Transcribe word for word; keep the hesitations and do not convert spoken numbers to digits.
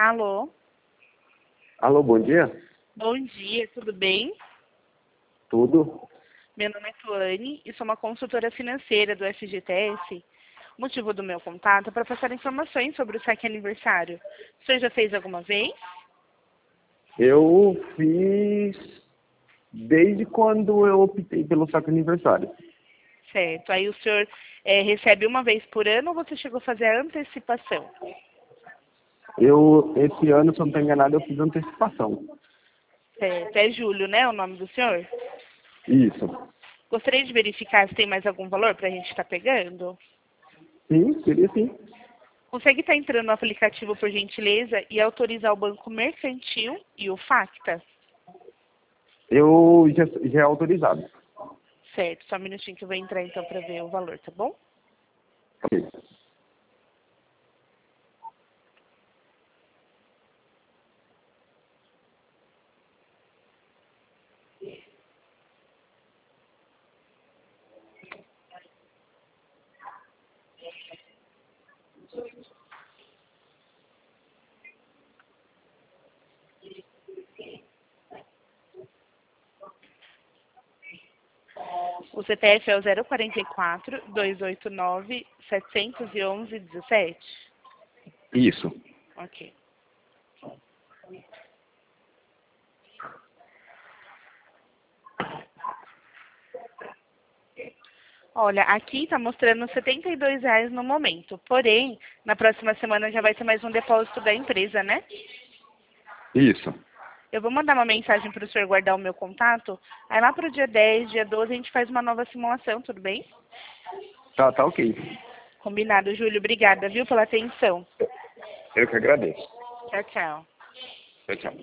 Alô? Alô, bom dia? Bom dia, tudo bem? Tudo? Meu nome é Tuane e sou uma consultora financeira do F G T S. O motivo do meu contato é para passar informações sobre o saque aniversário. O senhor já fez alguma vez? Eu fiz desde quando eu optei pelo saque aniversário. Certo. Aí o senhor é, recebe uma vez por ano ou você chegou a fazer a antecipação? Eu, esse ano, se eu não estou enganado, eu fiz antecipação. Certo. É Júlio, né, o nome do senhor? Isso. Gostaria de verificar se tem mais algum valor para a gente estar pegando? Sim, seria sim. Consegue estar entrando no aplicativo, por gentileza, e autorizar o Banco Mercantil e o Facta? Eu já, já é autorizado. Certo. Só um minutinho que eu vou entrar então para ver o valor, tá bom? Ok. O C P F é o zero quatro quatro, dois oito nove, sete um um, um sete. Isso. Ok. Olha, aqui está mostrando setenta e dois reais no momento. Porém, na próxima semana já vai ter mais um depósito da empresa, né? Isso. Eu vou mandar uma mensagem para o senhor guardar o meu contato. Aí lá para o dia dez, dia doze, a gente faz uma nova simulação, tudo bem? Tá, tá ok. Combinado, Júlio. Obrigada, viu, pela atenção. Eu que agradeço. Tchau, tchau. Tchau, tchau.